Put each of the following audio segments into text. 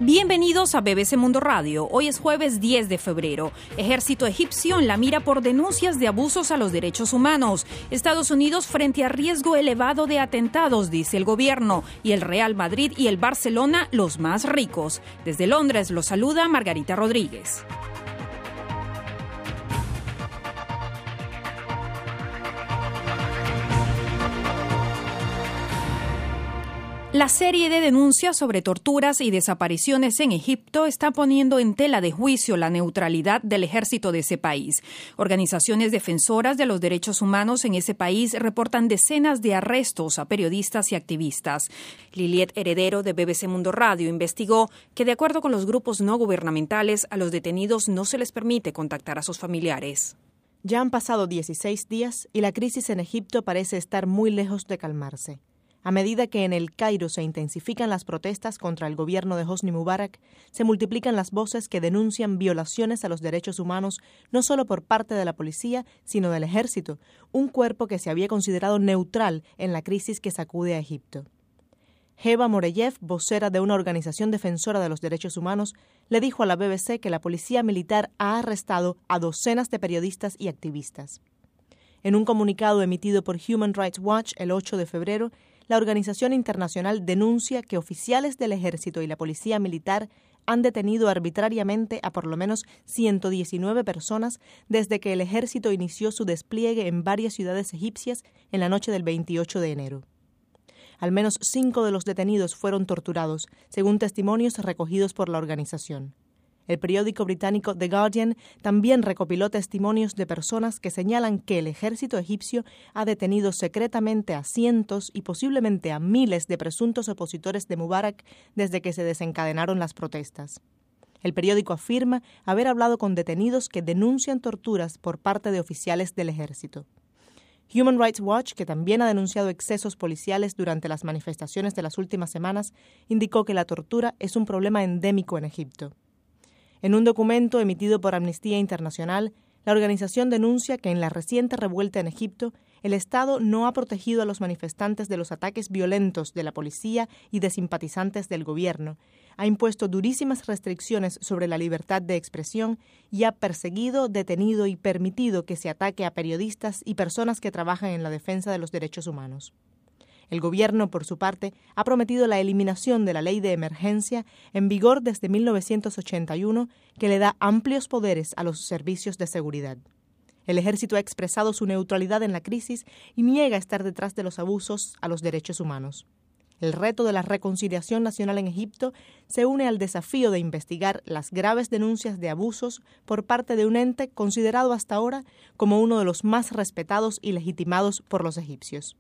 Bienvenidos a BBC Mundo Radio. Hoy es jueves 10 de febrero. Ejército egipcio en la mira por denuncias de abusos a los derechos humanos. Estados Unidos frente a riesgo elevado de atentados, dice el gobierno. Y el Real Madrid y el Barcelona los más ricos. Desde Londres los saluda Margarita Rodríguez. La serie de denuncias sobre torturas y desapariciones en Egipto está poniendo en tela de juicio la neutralidad del ejército de ese país. Organizaciones defensoras de los derechos humanos en ese país reportan decenas de arrestos a periodistas y activistas. Liliet Heredero de BBC Mundo Radio investigó que, de acuerdo con los grupos no gubernamentales, a los detenidos no se les permite contactar a sus familiares. Ya han pasado 16 días y la crisis en Egipto parece estar muy lejos de calmarse. A medida que en el Cairo se intensifican las protestas contra el gobierno de Hosni Mubarak, se multiplican las voces que denuncian violaciones a los derechos humanos no solo por parte de la policía, sino del ejército, un cuerpo que se había considerado neutral en la crisis que sacude a Egipto. Heba Moreyev, vocera de una organización defensora de los derechos humanos, le dijo a la BBC que la policía militar ha arrestado a docenas de periodistas y activistas. En un comunicado emitido por Human Rights Watch el 8 de febrero, la organización internacional denuncia que oficiales del ejército y la policía militar han detenido arbitrariamente a por lo menos 119 personas desde que el ejército inició su despliegue en varias ciudades egipcias en la noche del 28 de enero. Al menos 5 de los detenidos fueron torturados, según testimonios recogidos por la organización. El periódico británico The Guardian también recopiló testimonios de personas que señalan que el ejército egipcio ha detenido secretamente a cientos y posiblemente a miles de presuntos opositores de Mubarak desde que se desencadenaron las protestas. El periódico afirma haber hablado con detenidos que denuncian torturas por parte de oficiales del ejército. Human Rights Watch, que también ha denunciado excesos policiales durante las manifestaciones de las últimas semanas, indicó que la tortura es un problema endémico en Egipto. En un documento emitido por Amnistía Internacional, la organización denuncia que en la reciente revuelta en Egipto, el Estado no ha protegido a los manifestantes de los ataques violentos de la policía y de simpatizantes del gobierno, ha impuesto durísimas restricciones sobre la libertad de expresión y ha perseguido, detenido y permitido que se ataque a periodistas y personas que trabajan en la defensa de los derechos humanos. El gobierno, por su parte, ha prometido la eliminación de la ley de emergencia en vigor desde 1981, que le da amplios poderes a los servicios de seguridad. El ejército ha expresado su neutralidad en la crisis y niega estar detrás de los abusos a los derechos humanos. El reto de la reconciliación nacional en Egipto se une al desafío de investigar las graves denuncias de abusos por parte de un ente considerado hasta ahora como uno de los más respetados y legitimados por los egipcios.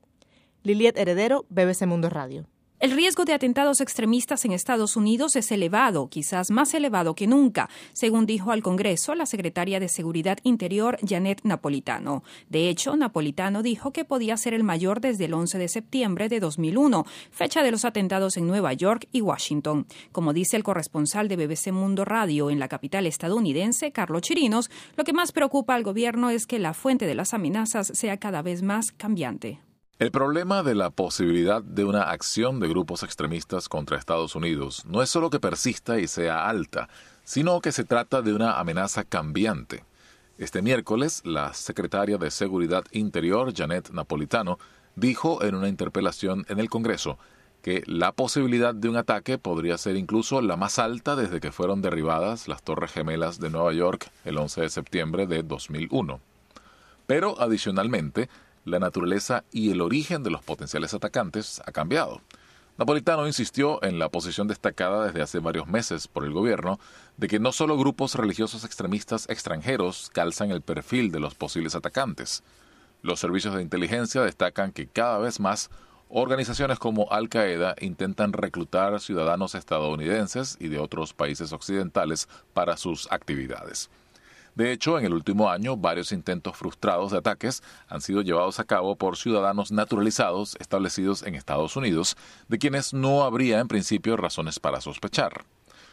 Liliet Heredero, BBC Mundo Radio. El riesgo de atentados extremistas en Estados Unidos es elevado, quizás más elevado que nunca, según dijo al Congreso la secretaria de Seguridad Interior, Janet Napolitano. De hecho, Napolitano dijo que podía ser el mayor desde el 11 de septiembre de 2001, fecha de los atentados en Nueva York y Washington. Como dice el corresponsal de BBC Mundo Radio en la capital estadounidense, Carlos Chirinos, lo que más preocupa al gobierno es que la fuente de las amenazas sea cada vez más cambiante. El problema de la posibilidad de una acción de grupos extremistas contra Estados Unidos no es solo que persista y sea alta, sino que se trata de una amenaza cambiante. Este miércoles, la secretaria de Seguridad Interior, Janet Napolitano, dijo en una interpelación en el Congreso que la posibilidad de un ataque podría ser incluso la más alta desde que fueron derribadas las Torres Gemelas de Nueva York el 11 de septiembre de 2001. Pero, adicionalmente, la naturaleza y el origen de los potenciales atacantes ha cambiado. Napolitano insistió en la posición destacada desde hace varios meses por el gobierno de que no solo grupos religiosos extremistas extranjeros calzan el perfil de los posibles atacantes. Los servicios de inteligencia destacan que cada vez más organizaciones como Al-Qaeda intentan reclutar ciudadanos estadounidenses y de otros países occidentales para sus actividades. De hecho, en el último año, varios intentos frustrados de ataques han sido llevados a cabo por ciudadanos naturalizados establecidos en Estados Unidos, de quienes no habría en principio razones para sospechar.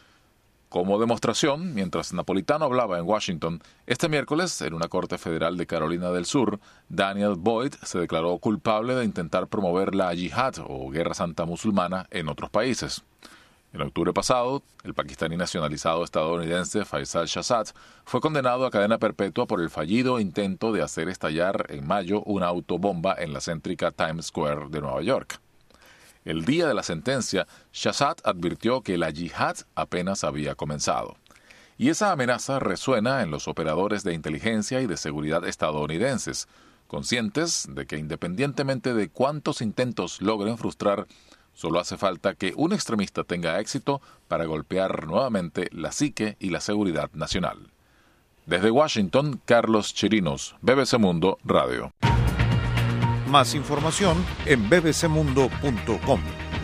Como demostración, mientras Napolitano hablaba en Washington, este miércoles, en una corte federal de Carolina del Sur, Daniel Boyd se declaró culpable de intentar promover la yihad o guerra santa musulmana en otros países. En octubre pasado, el pakistaní nacionalizado estadounidense Faisal Shahzad fue condenado a cadena perpetua por el fallido intento de hacer estallar en mayo una autobomba en la céntrica Times Square de Nueva York. El día de la sentencia, Shahzad advirtió que la yihad apenas había comenzado. Y esa amenaza resuena en los operadores de inteligencia y de seguridad estadounidenses, conscientes de que independientemente de cuántos intentos logren frustrar, solo hace falta que un extremista tenga éxito para golpear nuevamente la psique y la seguridad nacional. Desde Washington, Carlos Chirinos, BBC Mundo Radio. Más información en bbcmundo.com.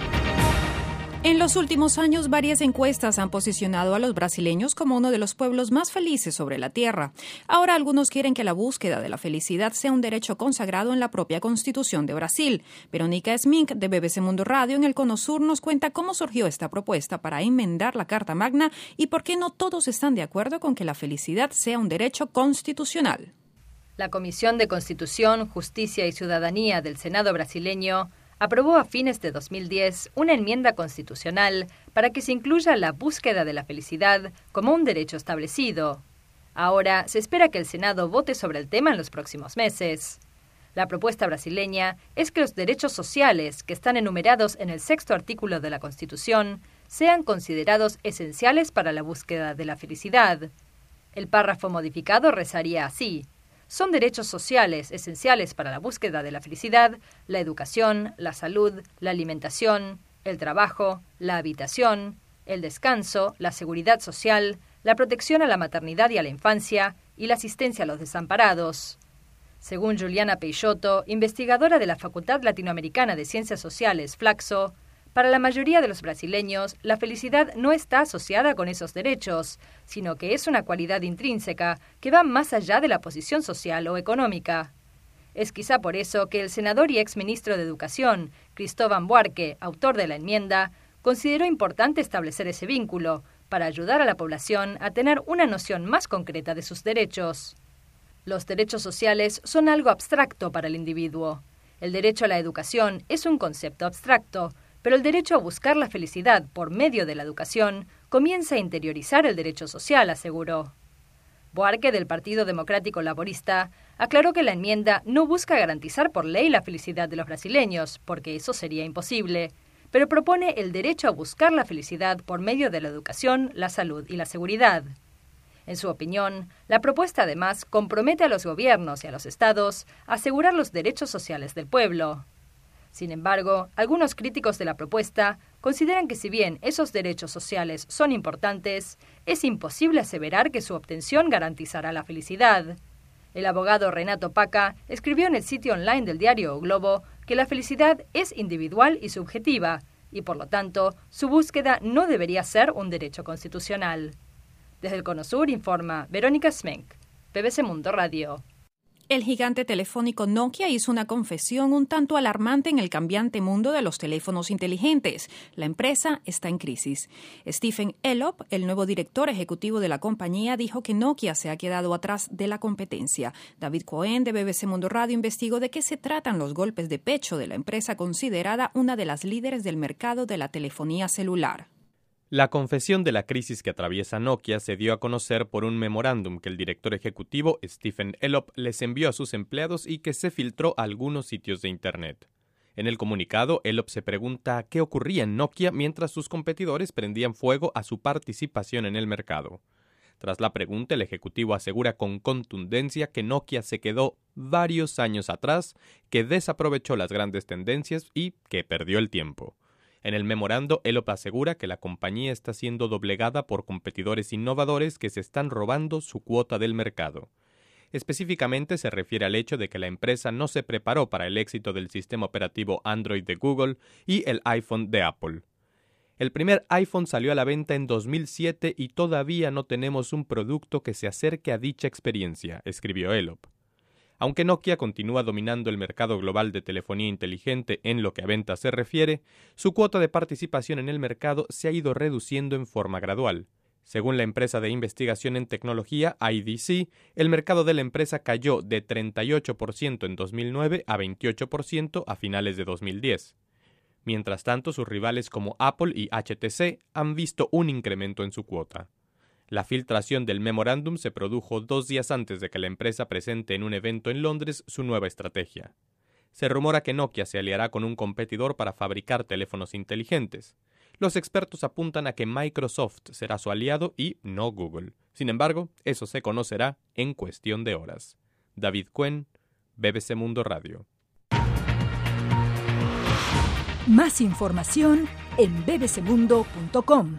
En los últimos años, varias encuestas han posicionado a los brasileños como uno de los pueblos más felices sobre la Tierra. Ahora algunos quieren que la búsqueda de la felicidad sea un derecho consagrado en la propia Constitución de Brasil. Verónica Smink, de BBC Mundo Radio, en el Cono Sur, nos cuenta cómo surgió esta propuesta para enmendar la Carta Magna y por qué no todos están de acuerdo con que la felicidad sea un derecho constitucional. La Comisión de Constitución, Justicia y Ciudadanía del Senado brasileño aprobó a fines de 2010 una enmienda constitucional para que se incluya la búsqueda de la felicidad como un derecho establecido. Ahora se espera que el Senado vote sobre el tema en los próximos meses. La propuesta brasileña es que los derechos sociales que están enumerados en el 6º artículo de la Constitución sean considerados esenciales para la búsqueda de la felicidad. El párrafo modificado rezaría así: son derechos sociales esenciales para la búsqueda de la felicidad, la educación, la salud, la alimentación, el trabajo, la habitación, el descanso, la seguridad social, la protección a la maternidad y a la infancia y la asistencia a los desamparados. Según Juliana Peixoto, investigadora de la Facultad Latinoamericana de Ciencias Sociales, Flaxo, para la mayoría de los brasileños, la felicidad no está asociada con esos derechos, sino que es una cualidad intrínseca que va más allá de la posición social o económica. Es quizá por eso que el senador y exministro de Educación, Cristóvão Buarque, autor de la enmienda, consideró importante establecer ese vínculo para ayudar a la población a tener una noción más concreta de sus derechos. Los derechos sociales son algo abstracto para el individuo. El derecho a la educación es un concepto abstracto, pero el derecho a buscar la felicidad por medio de la educación comienza a interiorizar el derecho social, aseguró. Buarque, del Partido Democrático Laborista, aclaró que la enmienda no busca garantizar por ley la felicidad de los brasileños, porque eso sería imposible, pero propone el derecho a buscar la felicidad por medio de la educación, la salud y la seguridad. En su opinión, la propuesta además compromete a los gobiernos y a los estados a asegurar los derechos sociales del pueblo. Sin embargo, algunos críticos de la propuesta consideran que si bien esos derechos sociales son importantes, es imposible aseverar que su obtención garantizará la felicidad. El abogado Renato Paca escribió en el sitio online del diario O Globo que la felicidad es individual y subjetiva, y por lo tanto, su búsqueda no debería ser un derecho constitucional. Desde el Cono Sur informa Verónica Smink, BBC Mundo Radio. El gigante telefónico Nokia hizo una confesión un tanto alarmante en el cambiante mundo de los teléfonos inteligentes. La empresa está en crisis. Stephen Elop, el nuevo director ejecutivo de la compañía, dijo que Nokia se ha quedado atrás de la competencia. David Cohen, de BBC Mundo Radio, investigó de qué se tratan los golpes de pecho de la empresa considerada una de las líderes del mercado de la telefonía celular. La confesión de la crisis que atraviesa Nokia se dio a conocer por un memorándum que el director ejecutivo Stephen Elop les envió a sus empleados y que se filtró a algunos sitios de Internet. En el comunicado, Elop se pregunta qué ocurría en Nokia mientras sus competidores prendían fuego a su participación en el mercado. Tras la pregunta, el ejecutivo asegura con contundencia que Nokia se quedó varios años atrás, que desaprovechó las grandes tendencias y que perdió el tiempo. En el memorando, Elop asegura que la compañía está siendo doblegada por competidores innovadores que se están robando su cuota del mercado. Específicamente se refiere al hecho de que la empresa no se preparó para el éxito del sistema operativo Android de Google y el iPhone de Apple. El primer iPhone salió a la venta en 2007 y todavía no tenemos un producto que se acerque a dicha experiencia, escribió Elop. Aunque Nokia continúa dominando el mercado global de telefonía inteligente en lo que a ventas se refiere, su cuota de participación en el mercado se ha ido reduciendo en forma gradual. Según la empresa de investigación en tecnología IDC, el mercado de la empresa cayó de 38% en 2009 a 28% a finales de 2010. Mientras tanto, sus rivales como Apple y HTC han visto un incremento en su cuota. La filtración del memorándum se produjo 2 días antes de que la empresa presente en un evento en Londres su nueva estrategia. Se rumora que Nokia se aliará con un competidor para fabricar teléfonos inteligentes. Los expertos apuntan a que Microsoft será su aliado y no Google. Sin embargo, eso se conocerá en cuestión de horas. David Cuen, BBC Mundo Radio. Más información en bbcmundo.com.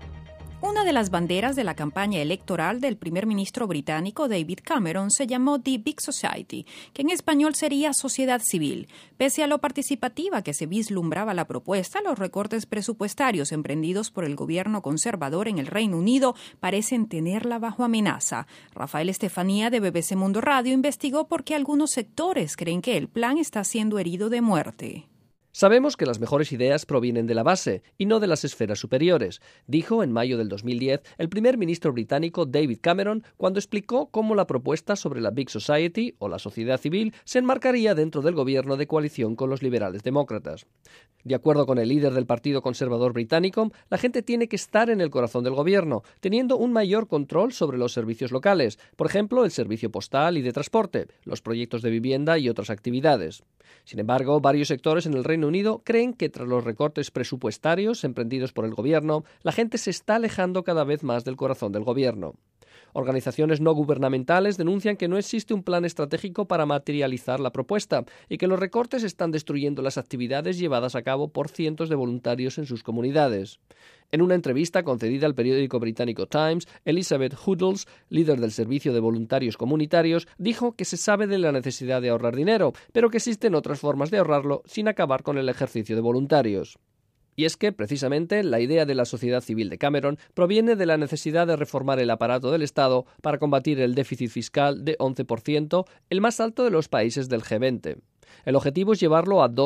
Una de las banderas de la campaña electoral del primer ministro británico David Cameron se llamó The Big Society, que en español sería sociedad civil. Pese a lo participativa que se vislumbraba la propuesta, los recortes presupuestarios emprendidos por el gobierno conservador en el Reino Unido parecen tenerla bajo amenaza. Rafael Estefanía de BBC Mundo Radio investigó por qué algunos sectores creen que el plan está siendo herido de muerte. Sabemos que las mejores ideas provienen de la base y no de las esferas superiores, dijo en mayo del 2010 el primer ministro británico David Cameron cuando explicó cómo la propuesta sobre la Big Society o la sociedad civil se enmarcaría dentro del gobierno de coalición con los liberales demócratas. De acuerdo con el líder del Partido Conservador británico, la gente tiene que estar en el corazón del gobierno, teniendo un mayor control sobre los servicios locales, por ejemplo, el servicio postal y de transporte, los proyectos de vivienda y otras actividades. Sin embargo, varios sectores en el Reino Unido creen que tras los recortes presupuestarios emprendidos por el gobierno, la gente se está alejando cada vez más del corazón del gobierno. Organizaciones no gubernamentales denuncian que no existe un plan estratégico para materializar la propuesta y que los recortes están destruyendo las actividades llevadas a cabo por cientos de voluntarios en sus comunidades. En una entrevista concedida al periódico británico Times, Elizabeth Hoodles, líder del Servicio de Voluntarios Comunitarios, dijo que se sabe de la necesidad de ahorrar dinero, pero que existen otras formas de ahorrarlo sin acabar con el ejercicio de voluntarios. Y es que, precisamente, la idea de la sociedad civil de Cameron proviene de la necesidad de reformar el aparato del Estado para combatir el déficit fiscal de 11%, el más alto de los países del G20. El objetivo es llevarlo a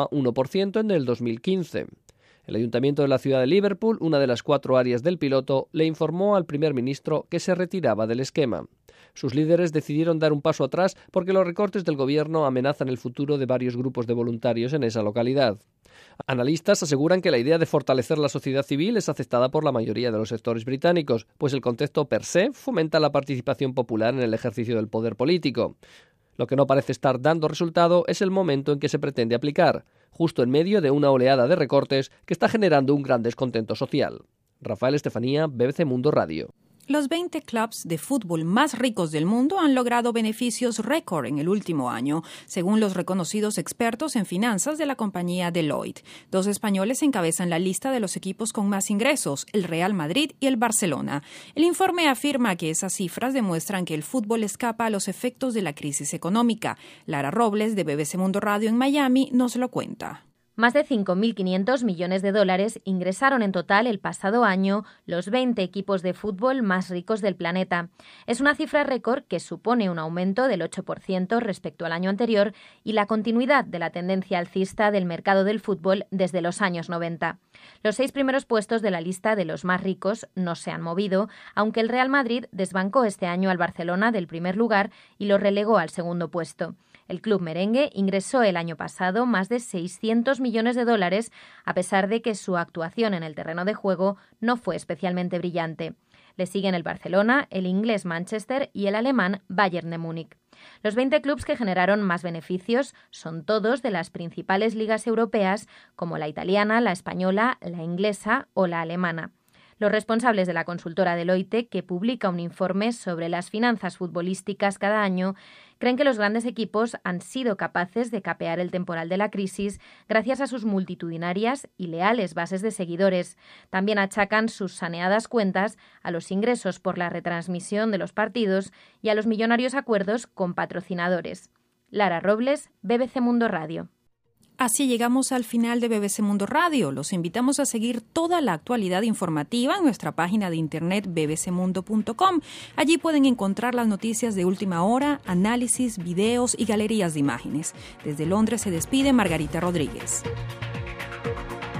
2,1% en el 2015. El Ayuntamiento de la ciudad de Liverpool, una de las 4 áreas del piloto, le informó al primer ministro que se retiraba del esquema. Sus líderes decidieron dar un paso atrás porque los recortes del gobierno amenazan el futuro de varios grupos de voluntarios en esa localidad. Analistas aseguran que la idea de fortalecer la sociedad civil es aceptada por la mayoría de los sectores británicos, pues el concepto per se fomenta la participación popular en el ejercicio del poder político. Lo que no parece estar dando resultado es el momento en que se pretende aplicar, justo en medio de una oleada de recortes que está generando un gran descontento social. Rafael Estefanía, BBC Mundo Radio. Los 20 clubs de fútbol más ricos del mundo han logrado beneficios récord en el último año, según los reconocidos expertos en finanzas de la compañía Deloitte. 2 españoles encabezan la lista de los equipos con más ingresos, el Real Madrid y el Barcelona. El informe afirma que esas cifras demuestran que el fútbol escapa a los efectos de la crisis económica. Lara Robles, de BBC Mundo Radio en Miami, nos lo cuenta. Más de 5.500 millones de dólares ingresaron en total el pasado año los 20 equipos de fútbol más ricos del planeta. Es una cifra récord que supone un aumento del 8% respecto al año anterior y la continuidad de la tendencia alcista del mercado del fútbol desde los años 90. Los 6 primeros puestos de la lista de los más ricos no se han movido, aunque el Real Madrid desbancó este año al Barcelona del primer lugar y lo relegó al segundo puesto. El club merengue ingresó el año pasado más de 600 millones de dólares, a pesar de que su actuación en el terreno de juego no fue especialmente brillante. Le siguen el Barcelona, el inglés Manchester y el alemán Bayern de Múnich. Los 20 clubes que generaron más beneficios son todos de las principales ligas europeas, como la italiana, la española, la inglesa o la alemana. Los responsables de la consultora Deloitte, que publica un informe sobre las finanzas futbolísticas cada año, creen que los grandes equipos han sido capaces de capear el temporal de la crisis gracias a sus multitudinarias y leales bases de seguidores. También achacan sus saneadas cuentas a los ingresos por la retransmisión de los partidos y a los millonarios acuerdos con patrocinadores. Lara Robles, BBC Mundo Radio. Así llegamos al final de BBC Mundo Radio. Los invitamos a seguir toda la actualidad informativa en nuestra página de internet bbcmundo.com. Allí pueden encontrar las noticias de última hora, análisis, videos y galerías de imágenes. Desde Londres se despide Margarita Rodríguez.